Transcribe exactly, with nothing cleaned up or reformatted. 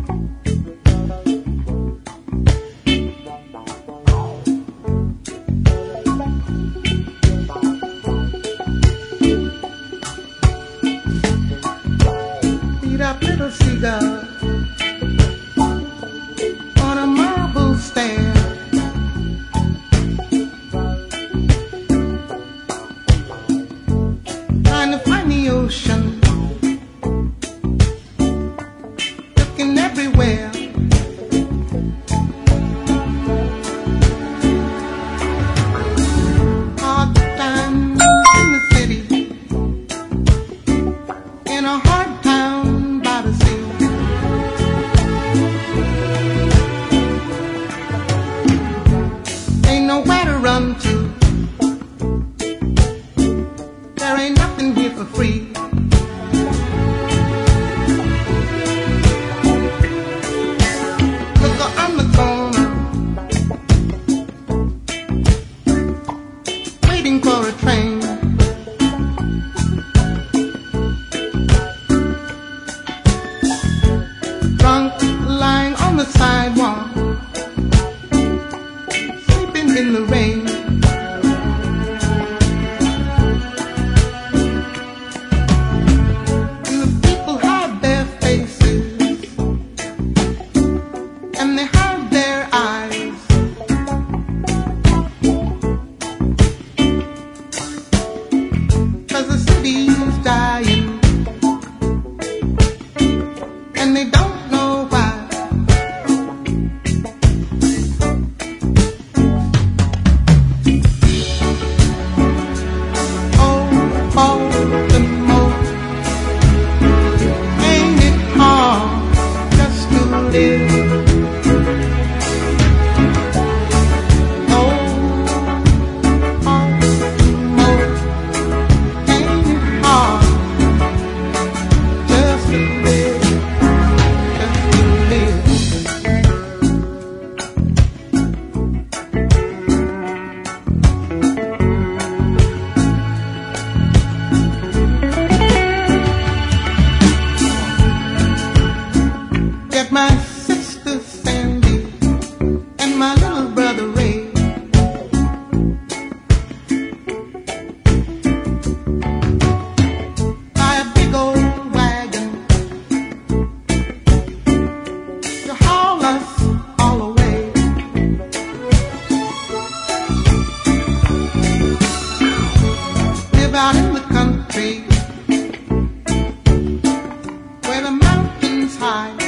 Eat up little cigar on a marble stand. Trying to find the ocean, looking everywhere. Hard times in the city, in a hard town by the sea. Ain't nowhere to run to, there ain't nothing here for free. Look on the corner, waiting for a train. Drunk, lying on the sidewalk, sleeping in the rain. And the people hide their faces, and they hide their eyes. 'Cause the city's dying, and they don't know why. Oh, Baltimore, ain't it hard just to live? Oh, Baltimore, ain't it hard just to live? Get my sister Sandy and my little brother Ray. Buy a big old wagon to haul us all away. Live out in the country where the mountains high.